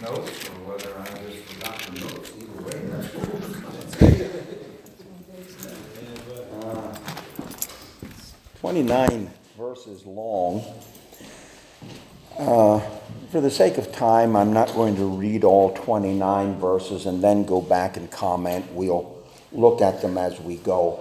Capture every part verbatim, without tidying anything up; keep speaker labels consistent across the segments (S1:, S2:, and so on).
S1: notes or whether I just forgot the notes. Either way, that's what we're going to say.
S2: Uh, twenty-nine verses long. Uh, for the sake of time, I'm not going to read all twenty-nine verses and then go back and comment. We'll look at them as we go.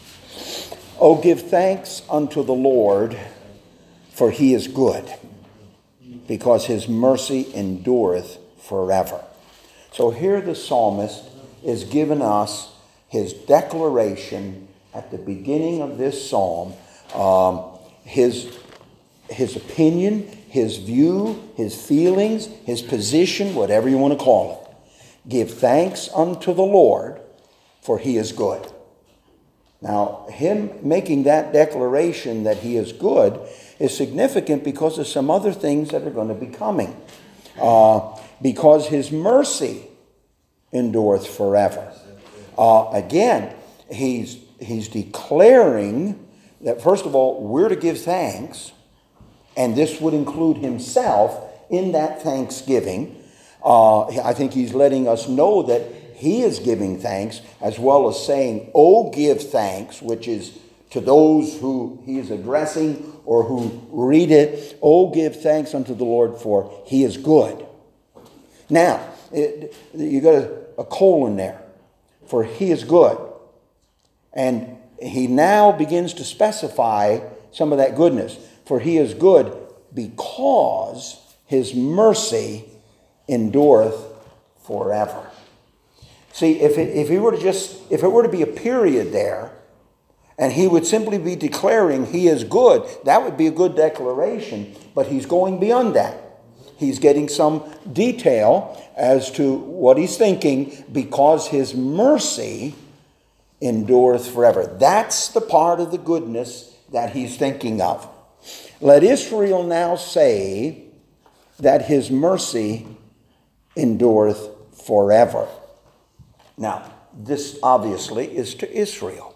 S2: Oh, give thanks unto the Lord, for he is good, because his mercy endureth forever. So here the psalmist is giving us his declaration at the beginning of this psalm, um, his, his opinion, his view, his feelings, his position, whatever you want to call it. Give thanks unto the Lord, for he is good. Now, him making that declaration that he is good is significant because of some other things that are going to be coming. Uh, because his mercy endureth forever. Uh, again, he's, he's declaring that, first of all, we're to give thanks, and this would include himself in that thanksgiving. Uh, I think he's letting us know that he is giving thanks, as well as saying, oh, give thanks, which is to those who he is addressing or who read it. Oh, give thanks unto the Lord, for he is good. Now, it, you got a, a colon there, for he is good. And he now begins to specify some of that goodness. For he is good because his mercy endureth forever. See, if it, if he were to just, if it were to be a period there, and he would simply be declaring he is good, that would be a good declaration, but he's going beyond that. He's getting some detail as to what he's thinking, because his mercy endureth forever. That's the part of the goodness that he's thinking of. Let Israel now say that his mercy endureth forever. Now, this obviously is to Israel.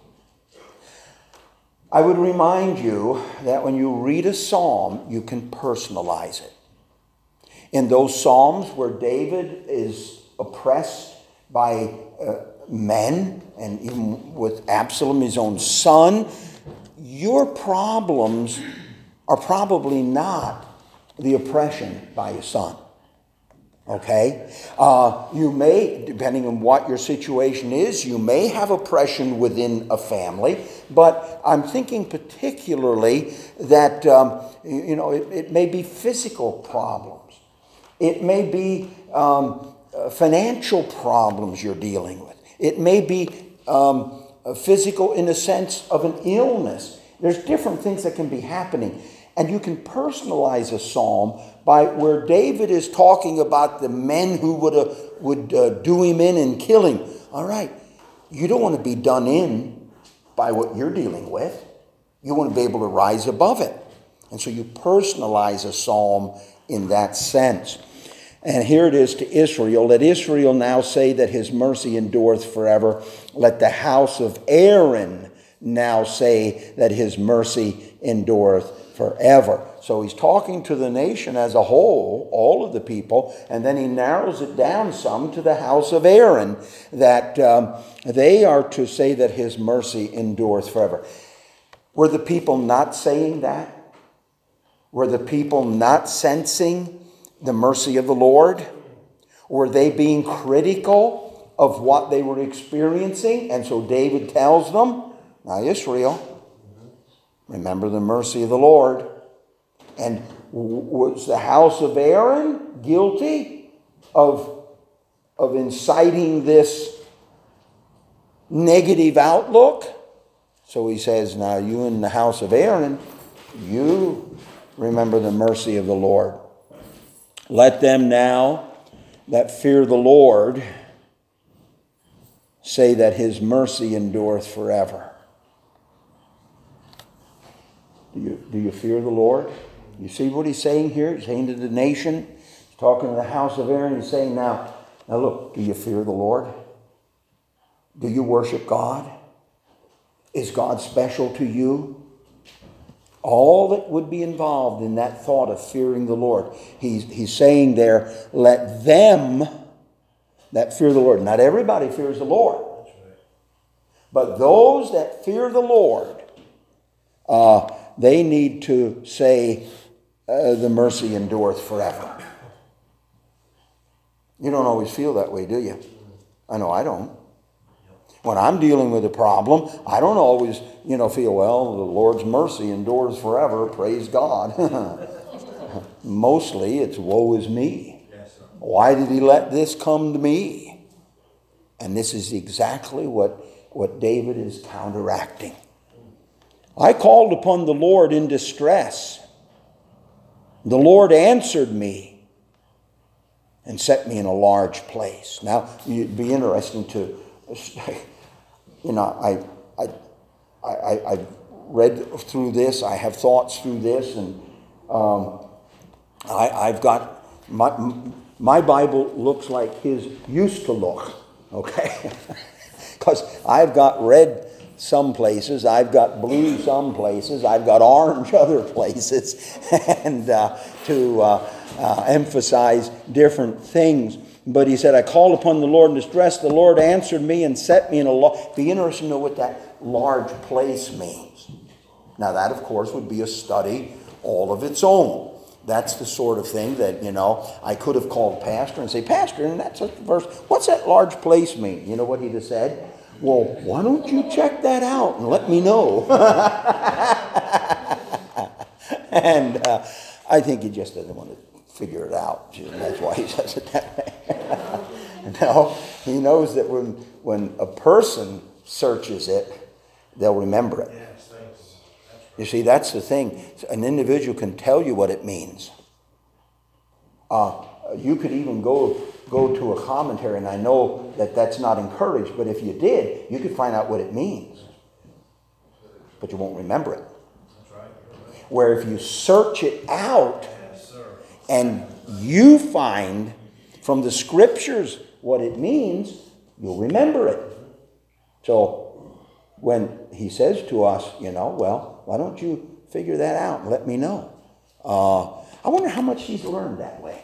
S2: I would remind you that when you read a psalm, you can personalize it. In those psalms where David is oppressed by uh, men, and even with Absalom, his own son, your problems are probably not the oppression by your son. Okay? Uh, you may, depending on what your situation is, you may have oppression within a family, but I'm thinking particularly that, um, you know, it, it may be physical problems. It may be um, financial problems you're dealing with. It may be um, physical in the sense of an illness. There's different things that can be happening. And you can personalize a psalm by where David is talking about the men who would, uh, would uh, do him in and kill him. All right, you don't want to be done in by what you're dealing with. You want to be able to rise above it. And so you personalize a psalm in that sense. And here it is to Israel. Let Israel now say that his mercy endureth forever. Let the house of Aaron now say that his mercy endureth forever. So he's talking to the nation as a whole, all of the people, and then he narrows it down some to the house of Aaron, that um, they are to say that his mercy endureth forever. Were the people not saying that? Were the people not sensing the mercy of the Lord? Were they being critical of what they were experiencing? And so David tells them, now Israel, remember the mercy of the Lord. And was the house of Aaron guilty of, of inciting this negative outlook? So he says, now you in the house of Aaron, you remember the mercy of the Lord. Let them now that fear the Lord say that his mercy endureth forever. Do you, do you fear the Lord? You see what he's saying here? He's saying to the nation. He's talking to the house of Aaron. He's saying, now, now look, do you fear the Lord? Do you worship God? Is God special to you? All that would be involved in that thought of fearing the Lord. He's, he's saying there, let them that fear the Lord. Not everybody fears the Lord. But those that fear the Lord, uh, they need to say, uh, the mercy endureth forever. You don't always feel that way, do you? I know I don't. When I'm dealing with a problem, I don't always, you know, feel, well, the Lord's mercy endures forever, praise God. Mostly it's woe is me. Why did he let this come to me? And this is exactly what, what David is counteracting. I called upon the Lord in distress. The Lord answered me and set me in a large place. Now, it'd be interesting to, you know, I, I, I, I've read through this. I have thoughts through this, and um, I, I've got, my, my Bible looks like his used to look, okay? Because I've got red some places, I've got blue some places, I've got orange other places, and uh, to uh, uh, emphasize different things. But he said, I called upon the Lord in distress. The Lord answered me and set me in a large... Be interested to know what that large place means. Now that, of course, would be a study all of its own. That's the sort of thing that, you know, I could have called Pastor and say, Pastor, and that's a verse. What's that large place mean? You know what he'd have said? Well, why don't you check that out and let me know? And uh, I think he just doesn't want to figure it out. That's why he says it that way. No, he knows that when, when a person searches it, they'll remember it. You see, that's the thing. An individual can tell you what it means. Uh, you could even go go to a commentary, and I know that that's not encouraged, but if you did, you could find out what it means. But you won't remember it. Where if you search it out and you find from the scriptures what it means, you'll remember it. So when he says to us, you know, well, why don't you figure that out and let me know? Uh, I wonder how much he's learned that way.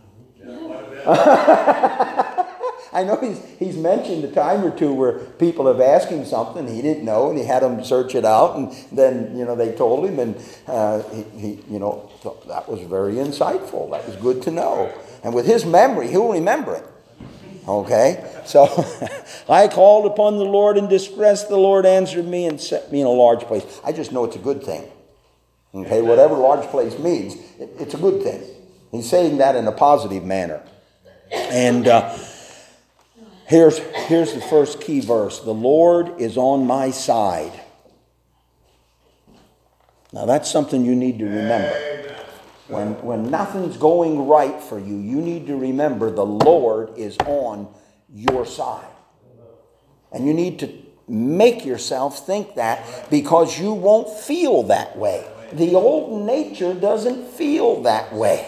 S2: I know he's he's mentioned a time or two where people have asked him something he didn't know, and he had them search it out, and then, you know, they told him, and uh, he, he you know thought that was very insightful. That was good to know. And with his memory, he'll remember it. Okay, so I called upon the Lord in distress. The Lord answered me and set me in a large place. I just know it's a good thing. Okay, whatever large place means, it, it's a good thing. He's saying that in a positive manner. And uh, here's, here's the first key verse. The Lord is on my side. Now that's something you need to remember. When, when nothing's going right for you, you need to remember the Lord is on your side. And you need to make yourself think that, because you won't feel that way. The old nature doesn't feel that way.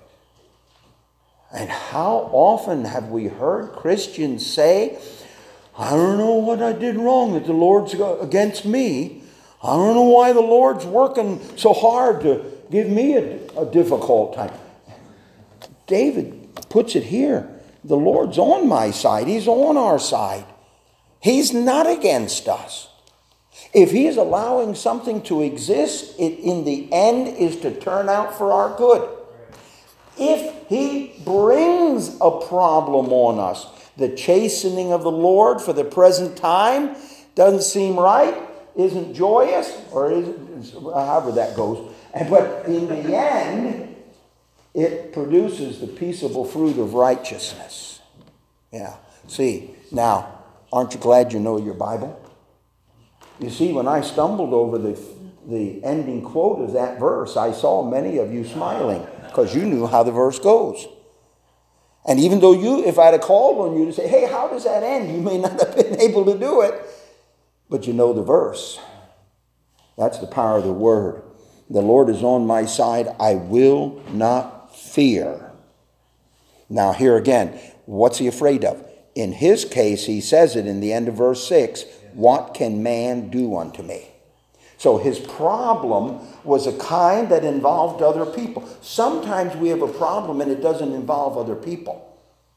S2: And how often have we heard Christians say, I don't know what I did wrong that the Lord's against me. I don't know why the Lord's working so hard to give me a, a difficult time. David puts it here. The Lord's on my side. He's on our side. He's not against us. If he is allowing something to exist, it in the end is to turn out for our good. If he brings a problem on us, the chastening of the Lord for the present time doesn't seem right, isn't joyous, or isn't, however that goes. But in the end, it produces the peaceable fruit of righteousness. Yeah. See, now, aren't you glad you know your Bible? You see, when I stumbled over the, the ending quote of that verse, I saw many of you smiling, because you knew how the verse goes. And even though you, if I'd have called on you to say, hey, how does that end? You may not have been able to do it, but you know the verse. That's the power of the word. The Lord is on my side. I will not fear. Now here again, what's he afraid of? In his case, he says it in the end of verse six, what can man do unto me? So his problem was a kind that involved other people. Sometimes we have a problem and it doesn't involve other people.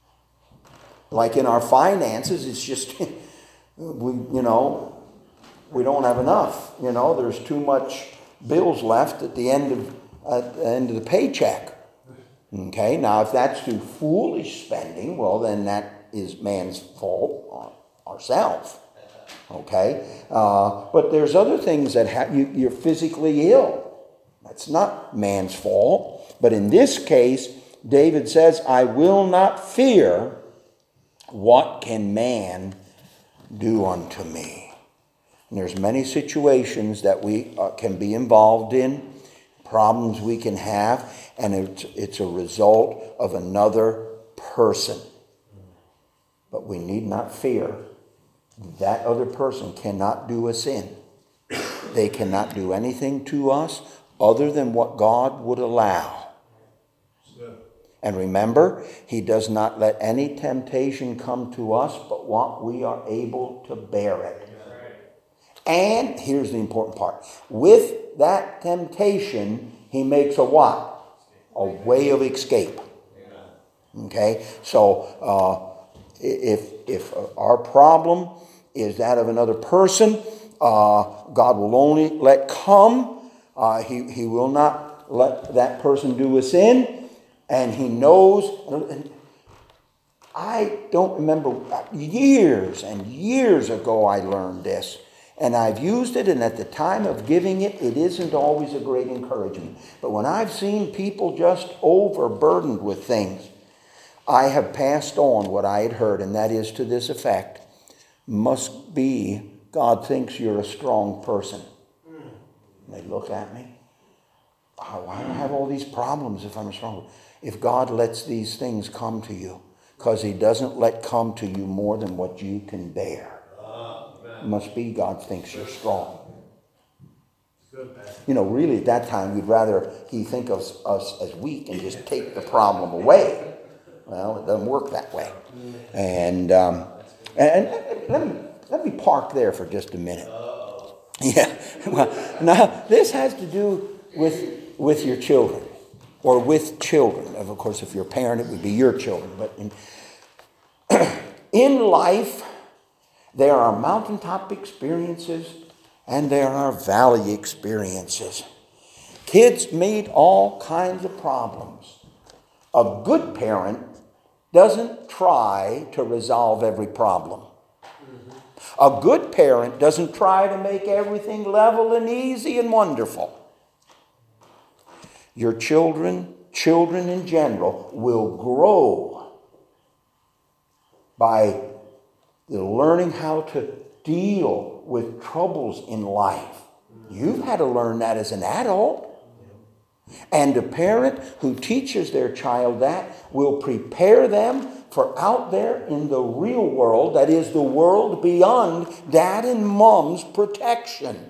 S2: Like in our finances, it's just, we, you know, we don't have enough. You know, there's too much bills left at the end of at the end of the paycheck. Okay, now if that's through foolish spending, well then that is man's fault, ourselves. Okay, uh, but there's other things that ha- you, you're physically ill. That's not man's fault. But in this case, David says, I will not fear. What can man do unto me? And there's many situations that we uh, can be involved in, problems we can have, and it's, it's a result of another person. But we need not fear. That other person cannot do us in. They cannot do anything to us other than what God would allow. And remember, he does not let any temptation come to us but what we are able to bear it. And here's the important part. With that temptation, he makes a what? A way of escape. Okay? So, uh, if, if our problem is that of another person, uh, God will only let come. Uh, he, he will not let that person do us in. And he knows. And I don't remember, years and years ago I learned this. And I've used it, and at the time of giving it, it isn't always a great encouragement. But when I've seen people just overburdened with things, I have passed on what I had heard, and that is to this effect. Must be God thinks you're a strong person. And they look at me. Oh, why do I have all these problems if I'm strong? If God lets these things come to you, because he doesn't let come to you more than what you can bear. It must be God thinks you're strong. You know, really at that time, we'd rather he think of us as weak and just take the problem away. Well, it doesn't work that way. And, um, and, and let me let me park there for just a minute. Yeah. Well, now, this has to do with, with your children. Or with children. Of course, if you're a parent, it would be your children. But in, in life, there are mountaintop experiences and there are valley experiences. Kids meet all kinds of problems. A good parent doesn't try to resolve every problem. A good parent doesn't try to make everything level and easy and wonderful. Your children, children in general, will grow by learning how to deal with troubles in life. You've had to learn that as an adult. And a parent who teaches their child that will prepare them for out there in the real world, that is the world beyond dad and mom's protection.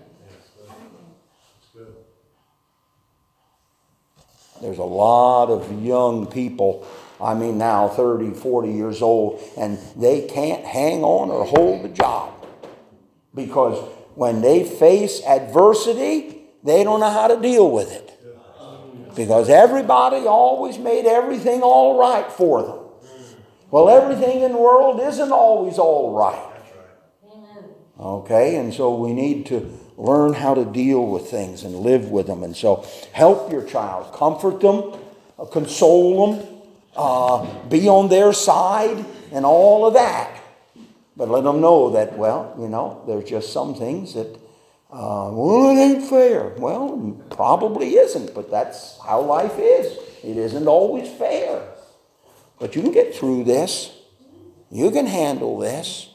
S2: There's a lot of young people, I mean now thirty, forty years old, and they can't hang on or hold a job. Because when they face adversity, they don't know how to deal with it. Because everybody always made everything all right for them. Well, everything in the world isn't always all right. Okay, and so we need to learn how to deal with things and live with them. And so help your child. Comfort them. Uh, console them. Uh, be on their side and all of that. But let them know that, well, you know, there's just some things that, uh, well, it ain't fair. Well, probably isn't, but that's how life is. It isn't always fair. But you can get through this. You can handle this.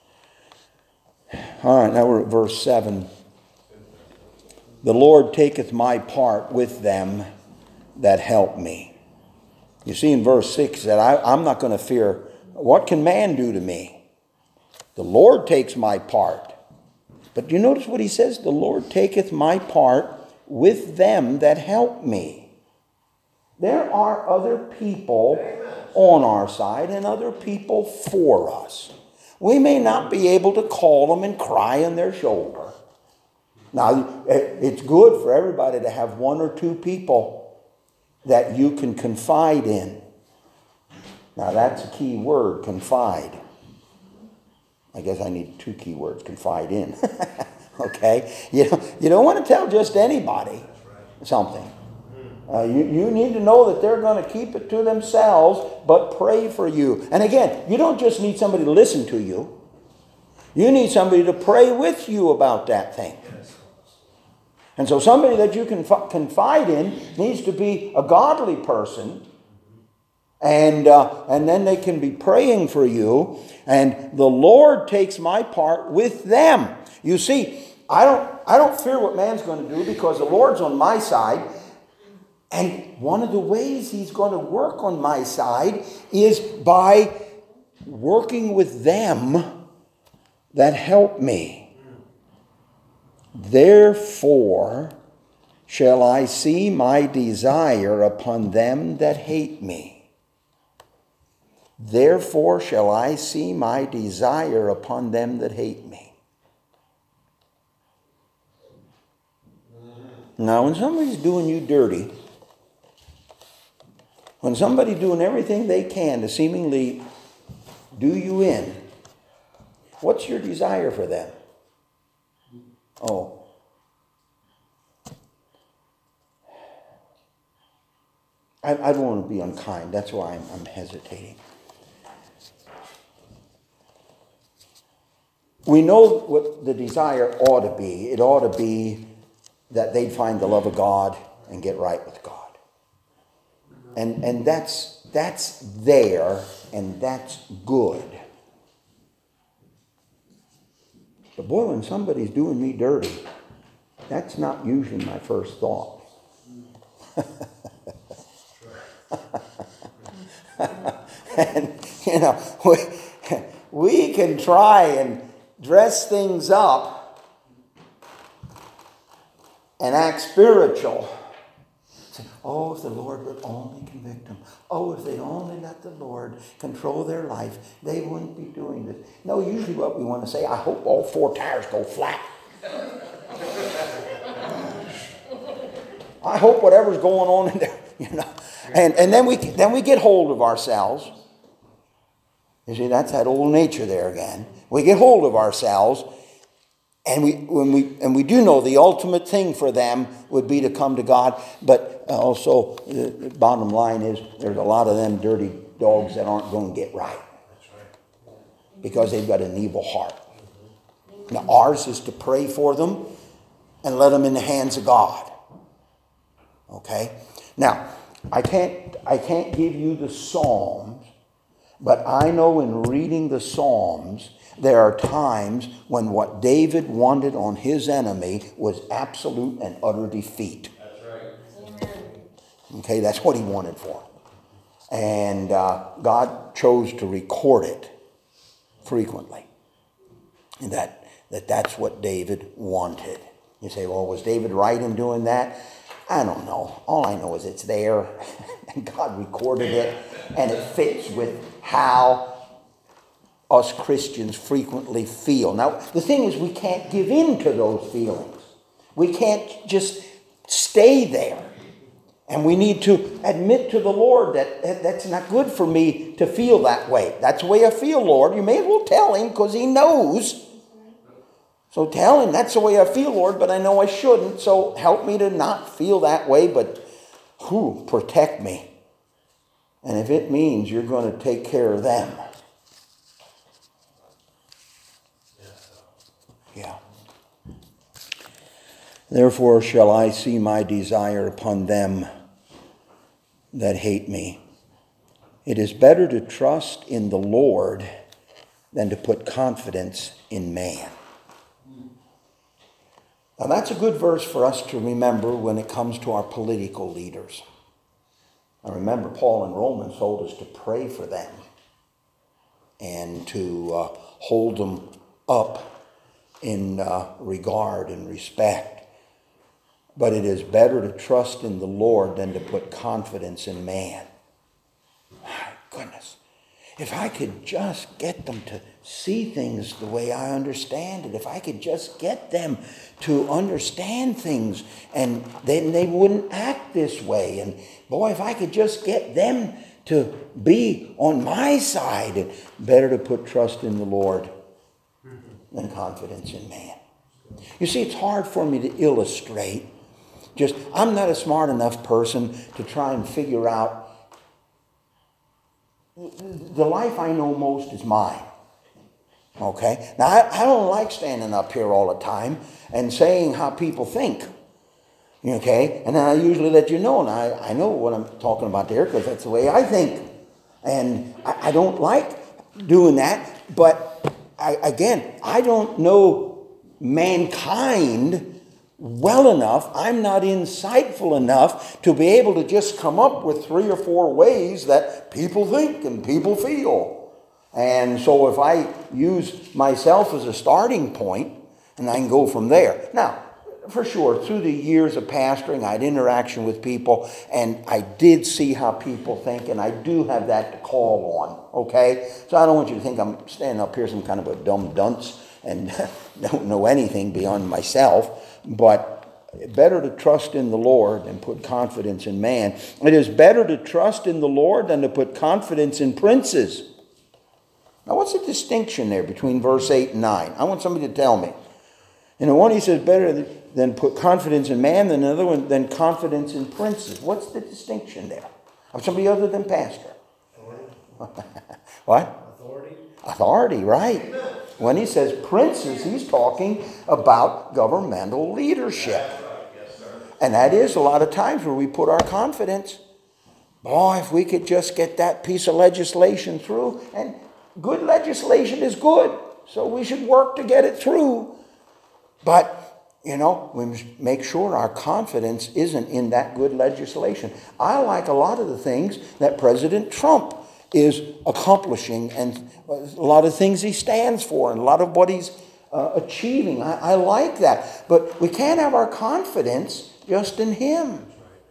S2: All right, now we're at verse seven. The Lord taketh my part with them that help me. You see in verse six that I, I'm not going to fear. What can man do to me? The Lord takes my part. But you notice what he says? The Lord taketh my part with them that help me. There are other people on our side and other people for us. We may not be able to call them and cry on their shoulder. Now, it's good for everybody to have one or two people that you can confide in. Now, that's a key word, confide. I guess I need two key words, confide in. Okay? You don't, you don't want to tell just anybody something. Uh, you, you need to know that they're going to keep it to themselves, but pray for you. And again, you don't just need somebody to listen to you. You need somebody to pray with you about that thing. And so somebody that you can confide in needs to be a godly person. And, uh, and then they can be praying for you. And the Lord takes my part with them. You see, I don't, I don't fear what man's going to do because the Lord's on my side. And one of the ways he's going to work on my side is by working with them that help me. Therefore shall I see my desire upon them that hate me. Therefore shall I see my desire upon them that hate me. Now, when somebody's doing you dirty, when somebody's doing everything they can to seemingly do you in, what's your desire for them? Oh. I, I don't want to be unkind. That's why I'm, I'm hesitating. We know what the desire ought to be. It ought to be that they'd find the love of God and get right with God. And, and that's, that's there, and that's good. But boy, when somebody's doing me dirty, that's not usually my first thought. And, you know, we, we can try and dress things up and act spiritual. Say, oh, if the Lord would only convict them. Oh, if they'd only let the Lord control their life, they wouldn't be doing this. No, usually what we want to say, I hope all four tires go flat. I hope whatever's going on in there, you know. And, and then we then we get hold of ourselves. You see, that's that old nature there again. We get hold of ourselves, and we when we and we do know the ultimate thing for them would be to come to God. But also, the bottom line is there's a lot of them dirty dogs that aren't going to get right because they've got an evil heart. Now, ours is to pray for them and let them in the hands of God. Okay? Now, I can't I can't give you the Psalms, but I know in reading the Psalms, there are times when what David wanted on his enemy was absolute and utter defeat.
S1: That's right.
S3: Amen.
S2: Okay, that's what he wanted for him. And uh, God chose to record it frequently. And that, that that's what David wanted. You say, well, was David right in doing that? I don't know. All I know is it's there, and God recorded it, and it fits with how us Christians frequently feel. Now, the thing is, we can't give in to those feelings. We can't just stay there. And we need to admit to the Lord that, that that's not good for me to feel that way. That's the way I feel, Lord. You may as well tell him because he knows. So tell him, that's the way I feel, Lord, but I know I shouldn't. So help me to not feel that way, but whew, protect me. And if it means you're going to take care of them. Yeah. Therefore shall I see my desire upon them that hate me. It is better to trust in the Lord than to put confidence in man. Now that's a good verse for us to remember when it comes to our political leaders. I remember Paul in Romans told us to pray for them and to uh, hold them up in uh, regard and respect. But it is better to trust in the Lord than to put confidence in man. My goodness. If I could just get them to see things the way I understand it, if I could just get them to understand things, and then they wouldn't act this way. And boy, if I could just get them to be on my side, and better to put trust in the Lord than confidence in man. You see, it's hard for me to illustrate. Just, I'm not a smart enough person to try and figure out. The life I know most is mine. Okay? Now, I, I don't like standing up here all the time and saying how people think. Okay? And then I usually let you know, and I, I know what I'm talking about there because that's the way I think. And I, I don't like doing that. But, I, again, I don't know mankind well enough, I'm not insightful enough to be able to just come up with three or four ways that people think and people feel. And so if I use myself as a starting point, and I can go from there. Now, for sure, through the years of pastoring, I had interaction with people, and I did see how people think, and I do have that to call on, okay? So I don't want you to think I'm standing up here some kind of a dumb dunce and don't know anything beyond myself. But better to trust in the Lord than put confidence in man. It is better to trust in the Lord than to put confidence in princes. Now, what's the distinction there between verse eight and nine? I want somebody to tell me. In the one he says better than put confidence in man, than another one than confidence in princes. What's the distinction there? Of somebody other than pastor. Authority. What?
S1: Authority.
S2: Authority, right. When he says princes, he's talking about governmental leadership. And that is a lot of times where we put our confidence. Boy, if we could just get that piece of legislation through. And good legislation is good. So we should work to get it through. But, you know, we must make sure our confidence isn't in that good legislation. I like a lot of the things that President Trump is accomplishing, and a lot of things he stands for, and a lot of what he's uh, achieving. I, I like that. But we can't have our confidence just in him.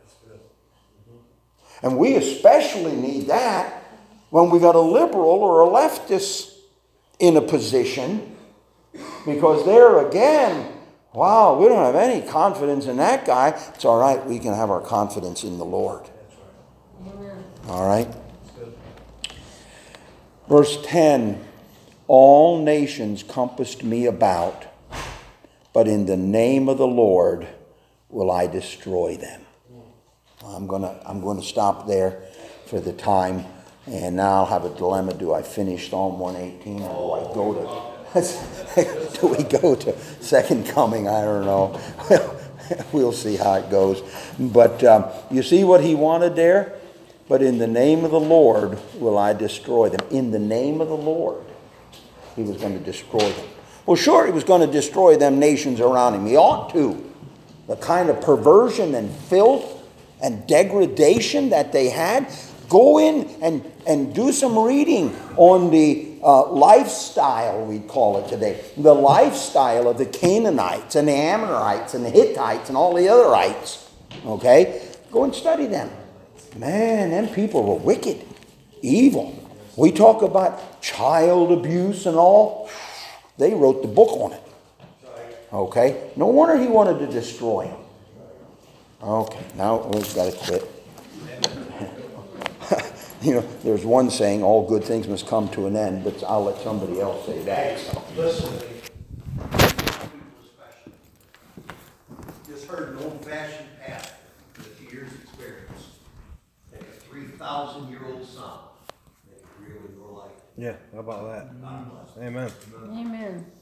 S2: And we especially need that when we got a liberal or a leftist in a position, because there again, wow, we don't have any confidence in that guy. It's all right, we can have our confidence in the Lord.
S3: Amen.
S2: All right? Verse ten, all nations compassed me about, but in the name of the Lord will I destroy them. I'm gonna I'm gonna stop there for the time, and now I'll have a dilemma. Do I finish Psalm one eighteen, or do I go to do we go to Second Coming? I don't know. We'll see how it goes. But um, you see what he wanted there? But in the name of the Lord will I destroy them. In the name of the Lord, he was going to destroy them. Well, sure, he was going to destroy them nations around him. He ought to. The kind of perversion and filth and degradation that they had. Go in and, and do some reading on the uh, lifestyle, we call it today. The lifestyle of the Canaanites and the Amorites and the Hittites and all the otherites. Okay? Go and study them. Man, them people were wicked, evil. We talk about child abuse and all. They wrote the book on it. Okay? No wonder he wanted to destroy them. Okay, now we've got to quit. You know, there's one saying, all good things must come to an end, but I'll let somebody else say that. So.
S1: Listen to me. Just heard an old-fashioned pastor with years' experience. Take a three thousand year old son. Make it really your life.
S4: Yeah, how about that?
S1: God bless.
S4: Amen.
S3: Amen.